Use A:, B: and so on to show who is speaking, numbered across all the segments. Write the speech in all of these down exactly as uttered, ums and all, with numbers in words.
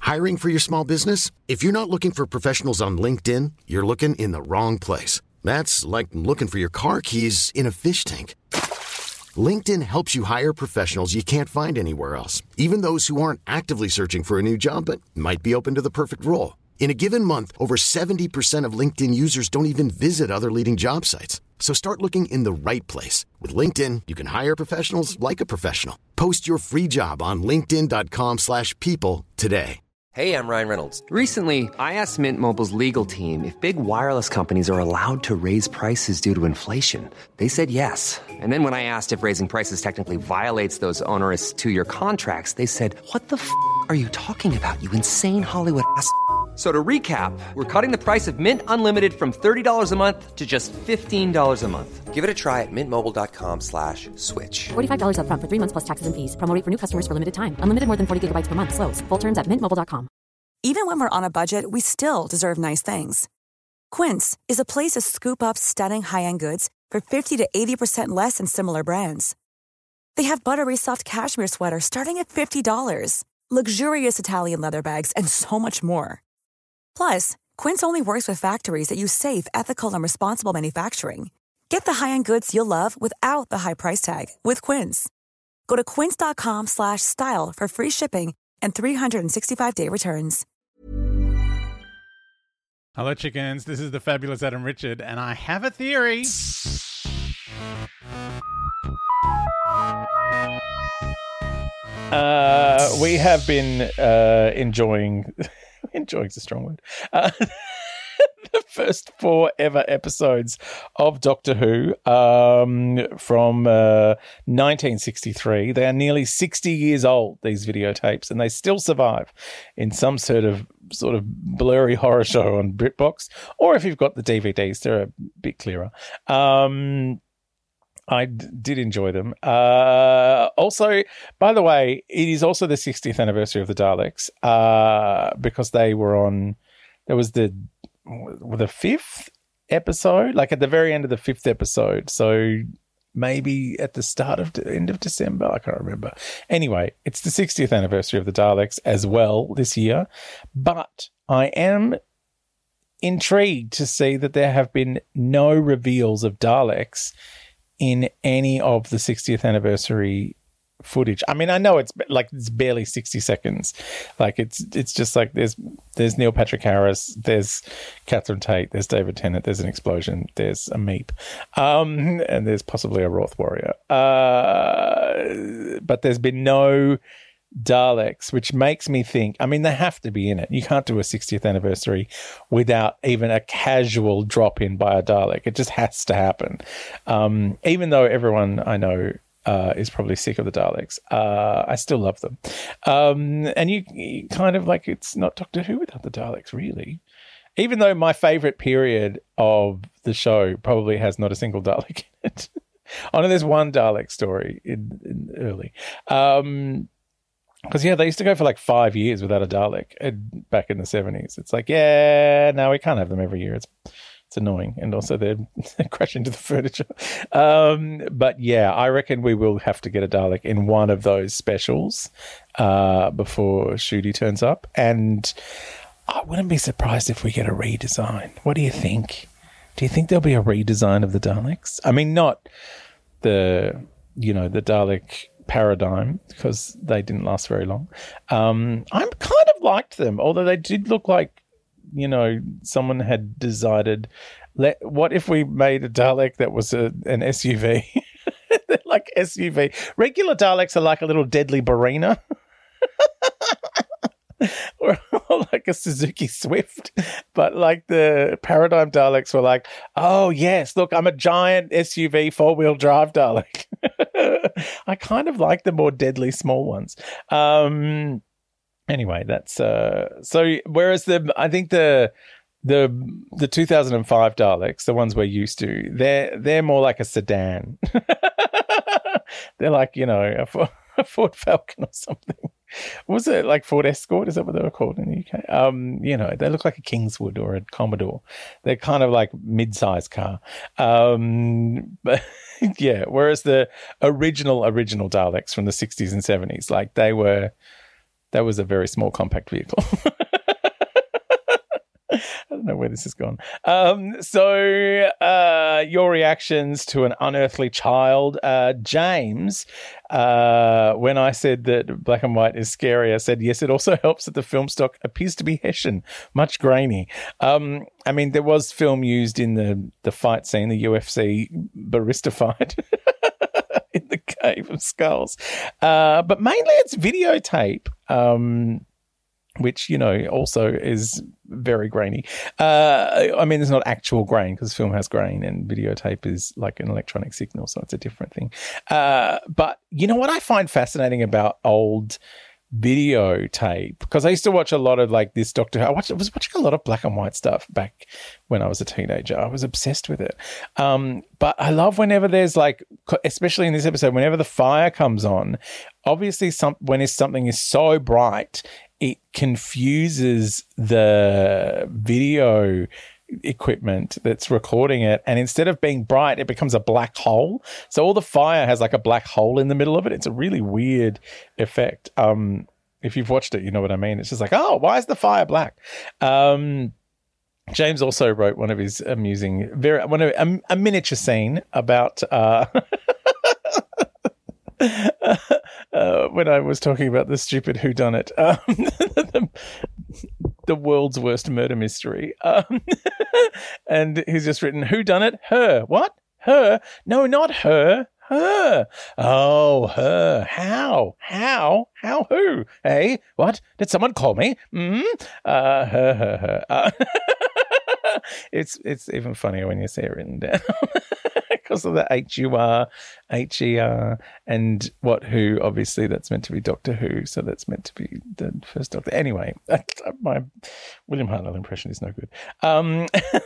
A: Hiring for your small business? If you're not looking for professionals on LinkedIn, you're looking in the wrong place. That's like looking for your car keys in a fish tank. LinkedIn helps you hire professionals you can't find anywhere else, even those who aren't actively searching for a new job but might be open to the perfect role. In a given month, over seventy percent of LinkedIn users don't even visit other leading job sites. So start looking in the right place. With LinkedIn, you can hire professionals like a professional. Post your free job on linkedin.com slash people today.
B: Hey, I'm Ryan Reynolds. Recently, I asked Mint Mobile's legal team if big wireless companies are allowed to raise prices due to inflation. They said yes. And then when I asked if raising prices technically violates those onerous two-year contracts, they said, what the f*** are you talking about, you insane Hollywood ass f- So to recap, we're cutting the price of Mint Unlimited from thirty dollars a month to just fifteen dollars a month. Give it a try at mintmobile.com slash switch.
C: forty-five dollars up front for three months plus taxes and fees. Promo rate for new customers for limited time. Unlimited more than forty gigabytes per month. Slows full terms at mint mobile dot com.
D: Even when we're on a budget, we still deserve nice things. Quince is a place to scoop up stunning high-end goods for fifty to eighty percent less than similar brands. They have buttery soft cashmere sweaters starting at fifty dollars, luxurious Italian leather bags, and so much more. Plus, Quince only works with factories that use safe, ethical, and responsible manufacturing. Get the high-end goods you'll love without the high price tag with Quince. Go to quince.com slash style for free shipping and three sixty-five day returns.
E: Hello, chickens. This is the fabulous Adam Richard, and I have a theory. Uh, we have been uh, enjoying... enjoying is a strong word. Uh, the first four ever episodes of Doctor Who um, from uh, nineteen sixty-three. They are nearly sixty years old, these videotapes, and they still survive in some sort of sort of blurry horror show on BritBox, or if you've got the D V Ds, they're a bit clearer. Um, I d- did enjoy them. Uh, also, by the way, it is also the sixtieth anniversary of the Daleks uh, because they were on, there was the the fifth episode, like at the very end of the fifth episode. So maybe at the start of the end of December, I can't remember. Anyway, it's the sixtieth anniversary of the Daleks as well this year. But I am intrigued to see that there have been no reveals of Daleks in any of the sixtieth anniversary footage. I mean, I know it's like it's barely sixty seconds. Like it's it's just like there's there's Neil Patrick Harris, there's Catherine Tate, there's David Tennant, there's an explosion, there's a meep, um, and there's possibly a Roth warrior. Uh, but there's been no Daleks, which makes me think, I mean, they have to be in it. You can't do a sixtieth anniversary without even a casual drop in by a Dalek. It just has to happen. Um, even though everyone I know uh, is probably sick of the Daleks, uh, I still love them. Um, and you, you kind of like, it's not Doctor Who without the Daleks, really. Even though my favorite period of the show probably has not a single Dalek in it. I know there's one Dalek story in, in early. Um, Because, yeah, they used to go for like five years without a Dalek uh, back in the seventies. It's like, yeah, no, we can't have them every year. It's it's annoying. And also they crash into the furniture. Um, but, yeah, I reckon we will have to get a Dalek in one of those specials uh, before Shooty turns up. And I wouldn't be surprised if we get a redesign. What do you think? Do you think there'll be a redesign of the Daleks? I mean, not the, you know, the Dalek paradigm, because they didn't last very long. Um, I kind of liked them, although they did look like, you know, someone had decided, let, what if we made a Dalek that was a, an S U V? They're like S U V. Regular Daleks are like a little deadly Barina. or, or like a Suzuki Swift. But like the Paradigm Daleks were like, oh, yes, look, I'm a giant S U V four-wheel drive Dalek. I kind of like the more deadly small ones. Um, anyway, that's uh, so. Whereas the, I think the the the two thousand five Daleks, the ones we're used to, they're they're more like a sedan. They're like, you know, a, a Ford Falcon or something. Was it like Ford Escort? Is that what they were called in the U K? Um, you know, they look like a Kingswood or a Commodore. They're kind of like mid-sized car. Um, but yeah, whereas the original, original Daleks from the sixties and seventies, like they were, That was a very small compact vehicle. I don't know where this has gone. Um, so uh, your reactions to An Unearthly Child. Uh, James, uh, when I said that black and white is scary, I said, yes, it also helps that the film stock appears to be Hessian, much grainy. Um, I mean, there was film used in the, the fight scene, the U F C barista fight. In the Cave of Skulls. Uh, but mainly it's videotape. Um which, you know, also is very grainy. Uh, I mean, there's not actual grain because film has grain and videotape is like an electronic signal, so it's a different thing. Uh, but you know what I find fascinating about old videotape, because I used to watch a lot of like this Doctor Who. I, watched, I was watching a lot of black and white stuff back when I was a teenager. I was obsessed with it. Um, but I love whenever there's like, especially in this episode, whenever the fire comes on, obviously some, when it's, something is so bright, it confuses the video equipment that's recording it, and instead of being bright, it becomes a black hole. So all the fire has like a black hole in the middle of it. It's a really weird effect. Um, if you've watched it, you know what I mean. It's just like, oh, why is the fire black? Um, James also wrote one of his amusing, very one of a, a miniature scene about. Uh, Uh, when I was talking about the stupid whodunit, um, the, the world's worst murder mystery. Um, and he's just written, whodunit? Her. What? Her? No, not her. Her. Oh, her. How? How? How? Who? Hey, what? Did someone call me? Mm? Uh, her, her, her. Uh, it's, it's even funnier when you see it written down. Because of the H U R, H E R, and what who, obviously that's meant to be Doctor Who, so that's meant to be the first Doctor. Anyway, my William Hartnell impression is no good. Um,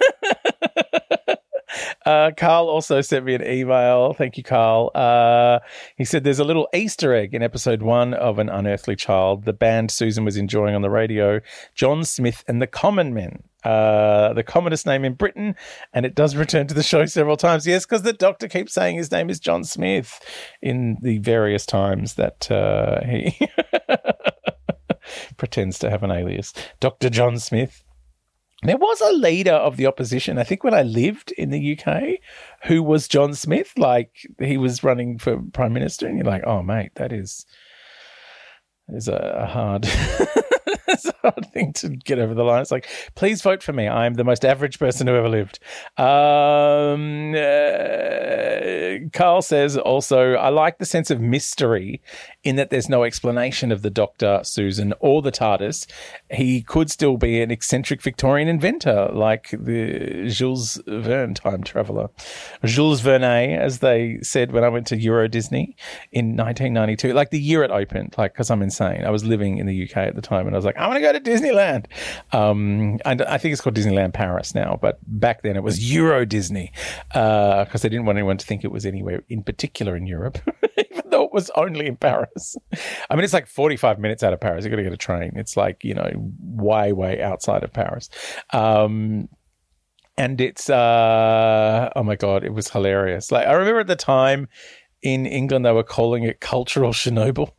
E: uh, Carl also sent me an email. Thank you, Carl. Uh, he said there's a little Easter egg in episode one of An Unearthly Child. The band Susan was enjoying on the radio, John Smith and the Common Men. Uh, the commonest name in Britain, and it does return to the show several times. Yes, because the Doctor keeps saying his name is John Smith in the various times that uh, he pretends to have an alias. Doctor John Smith. There was a leader of the opposition, I think when I lived in the U K, who was John Smith. Like, he was running for Prime Minister, and you're like, oh, mate, that is, is a hard... It's a hard thing to get over the line. It's like, please vote for me. I'm the most average person who ever lived. Um, uh, Carl says also, I like the sense of mystery in that there's no explanation of the Doctor, Susan, or the TARDIS. He could still be an eccentric Victorian inventor like the Jules Verne time traveller. Jules Verne, as they said when I went to Euro Disney in nineteen ninety-two, like the year it opened, like, because I'm insane. I was living in the U K at the time and I was like, I want to go to Disneyland. Um, and I think it's called Disneyland Paris now, but back then it was Euro Disney because uh, they didn't want anyone to think it was anywhere in particular in Europe, even though it was only in Paris. I mean, it's like forty-five minutes out of Paris. You've got to get a train. It's like, you know, way, way outside of Paris. Um, and it's, uh, oh my God, it was hilarious. Like, I remember at the time in England, they were calling it cultural Chernobyl.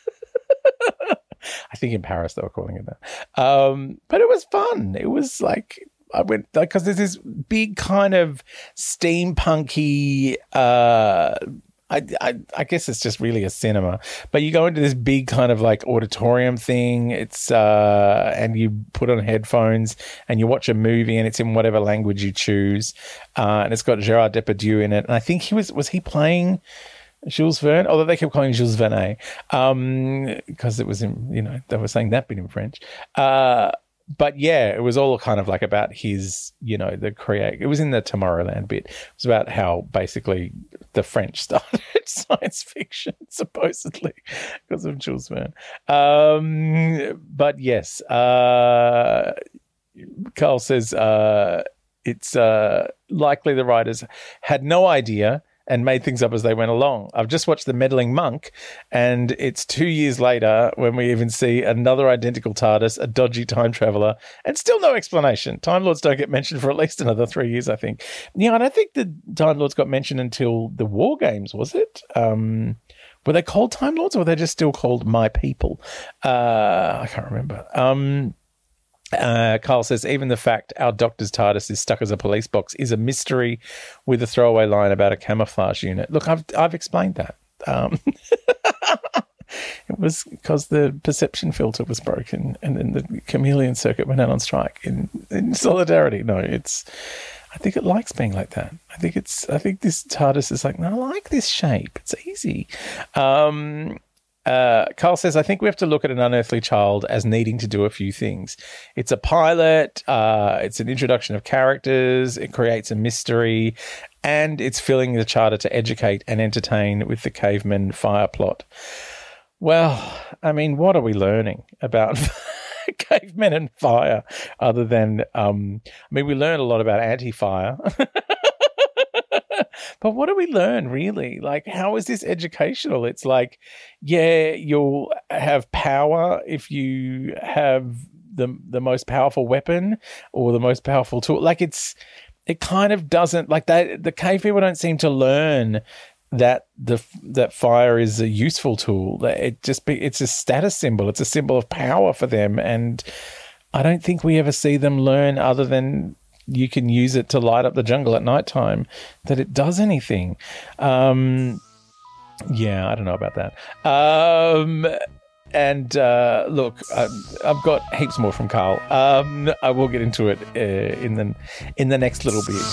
E: I think in Paris they were calling it that. Um, but it was fun. It was like, I went, like, because there's this big kind of steampunky, uh, I, I, I guess it's just really a cinema, but you go into this big kind of like auditorium thing. It's, uh, and you put on headphones and you watch a movie and it's in whatever language you choose. Uh, and it's got Gerard Depardieu in it. And I think he was, was he playing Jules Verne? Although they kept calling him Jules Verne, um, because it was in, you know, they were saying that bit in French. Uh, but yeah, it was all kind of like about his, you know, the create. It was in the Tomorrowland bit. It was about how basically the French started science fiction, supposedly, because of Jules Verne. Um, but yes, uh, Carl says uh, it's uh, likely the writers had no idea and made things up as they went along. I've just watched The Meddling Monk, and it's two years later when we even see another identical TARDIS, a dodgy time traveller, and still no explanation. Time Lords don't get mentioned for at least another three years, I think. Yeah, I don't think the Time Lords got mentioned until the War Games, was it? Um, were they called Time Lords or were they just still called My People? Uh, I can't remember. Um, uh, Carl says, even the fact our Doctor's TARDIS is stuck as a police box is a mystery with a throwaway line about a camouflage unit. Look, I've I've explained that. Um, it was because the perception filter was broken and then the chameleon circuit went out on strike in, in solidarity. No, it's... I think it likes being like that. I think it's. I think this TARDIS is like, no, I like this shape. It's easy. Um, uh, Carl says, I think we have to look at an unearthly child as needing to do a few things. It's a pilot. Uh, it's an introduction of characters. It creates a mystery, and it's filling the charter to educate and entertain with the caveman fire plot. Well, I mean, what are we learning about cavemen and fire other than, um, I mean, we learned a lot about anti-fire. But what do we learn, really? Like, how is this educational? It's like, yeah, you'll have power if you have the the most powerful weapon or the most powerful tool. Like, it's, it kind of doesn't, like, they, the cave people don't seem to learn that the that fire is a useful tool. That it just be it's a status symbol. It's a symbol of power for them, and I don't think we ever see them learn, other than you can use it to light up the jungle at nighttime, that it does anything. Um, yeah, I don't know about that. Um, and uh, look, I, I've got heaps more from Carl. Um, I will get into it uh, in the in the next little bit.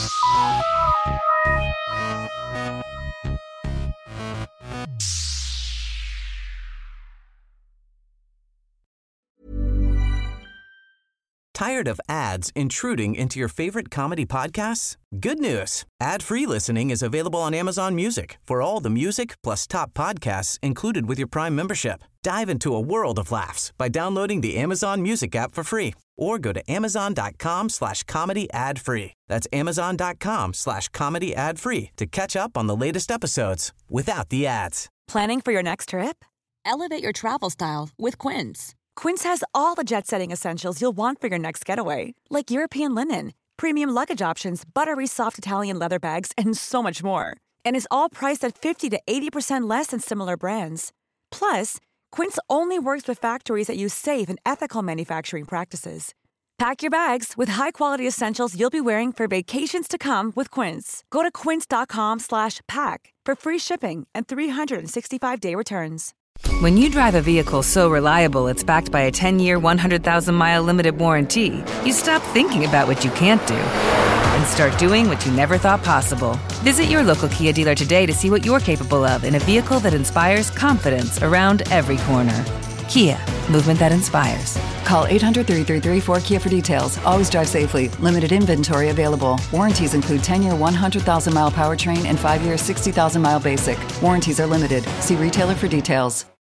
F: Tired of ads intruding into your favorite comedy podcasts? Good news. Ad-free listening is available on Amazon Music for all the music plus top podcasts included with your Prime membership. Dive into a world of laughs by downloading the Amazon Music app for free or go to amazon.com slash comedy ad free. That's amazon.com slash comedy ad free to catch up on the latest episodes without the ads.
D: Planning for your next trip?
G: Elevate your travel style with Quince.
D: Quince has all the jet-setting essentials you'll want for your next getaway, like European linen, premium luggage options, buttery soft Italian leather bags, and so much more. And is all priced at fifty to eighty percent less than similar brands. Plus, Quince only works with factories that use safe and ethical manufacturing practices. Pack your bags with high-quality essentials you'll be wearing for vacations to come with Quince. Go to quince.com slash pack for free shipping and three sixty-five day returns.
H: When you drive a vehicle so reliable it's backed by a ten-year, one hundred thousand mile limited warranty, you stop thinking about what you can't do and start doing what you never thought possible. Visit your local Kia dealer today to see what you're capable of in a vehicle that inspires confidence around every corner. Kia, movement that inspires.
I: Call eight hundred, three three three, four K I A for details. Always drive safely. Limited inventory available. Warranties include ten-year, one hundred thousand mile powertrain and five-year, sixty thousand mile basic. Warranties are limited. See retailer for details.